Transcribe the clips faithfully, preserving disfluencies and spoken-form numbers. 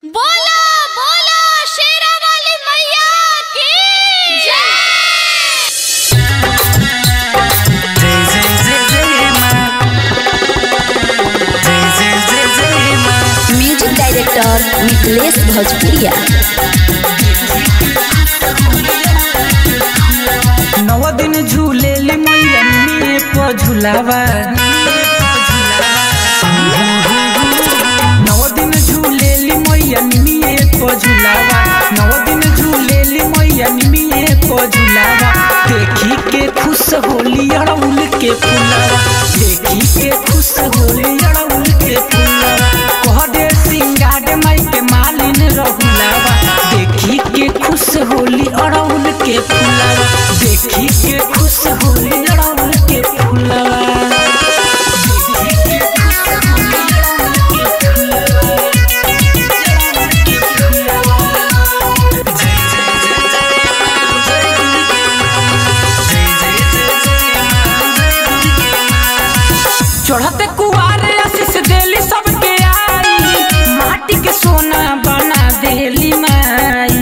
बोला बोला शेरा वाली मैया की जय। जय जय जय जय मां, जय जय जय जय मां। म्यूजिक डायरेक्टर मिथिलेश भोजपुरिया। नौ दिन झूलेली मैया में प झूलावा, नौ दिन झूलेली मैया में प झूलावा, नौ दिन झूलेली मैया में प झूलावा। देखी के खुश होली अड़उल के फुलावा, देखी के खुश होली अड़उल के फुलावा। कह दे सिंगार माई के मालिन रहुलावा, देखी के खुश होली अड़उल के फुलावा, देखी के खुश होली अड़उल के फुलावा। चढ़ते कुआरे आशीष देली सबके आई, माटी के सोना बना देली माई।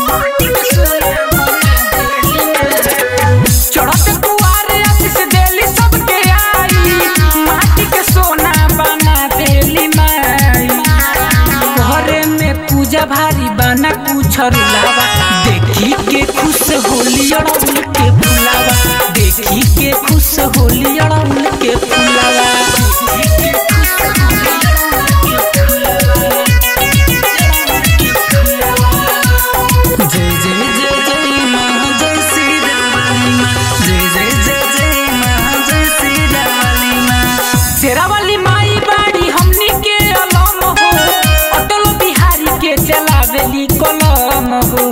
चढ़ते कुआरे आशीष देली सबके आई, माटी के सोना बना देली माई। घरे में पूजा भारी बना कुछ रुलावा, देखी के खुश होली अड़उल के फुलावा, देखी के खुश होली अड़उल के फुलावा। जय जय जय जय मां, जय श्री रामाली मां, जय जय जय जय मां, जय श्री रामाली मां। शेरा वाली माई बाड़ी हमनी के अलम हो, अटल बिहारी के चलावेली कलम हो।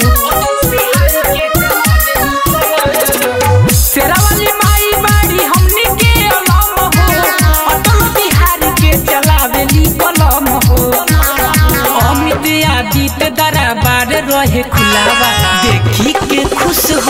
शेरा वाली माई बाड़ी हमनी के अलम हो, अटल बिहारी के चलावेली कलम हो। अमित आदित्य दरबार रहे खुलावा, देखी के खुश